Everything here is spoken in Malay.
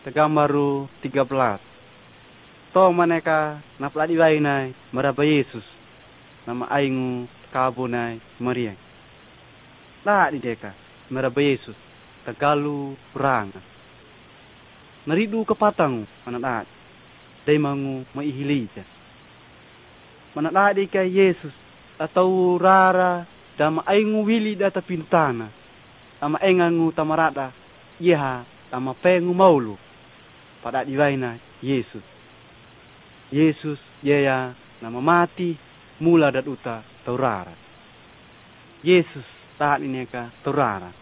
Tegambaru 13. To maneka napla diwainai maraba Yesus. Nama aingu kabunai Maria. Lah di deka maraba Yesus. Tagalu ranga. Naridu kepatangu manat daimangu maihilija. Manat dika Yesus atau rara dama aingu wili data pintana. Ama engangu tamarada iha tama pengu maulu. Pada diwaina Yesus. Yesus yaya nama mati mula dat uta taurara. Yesus taat ineka taurara.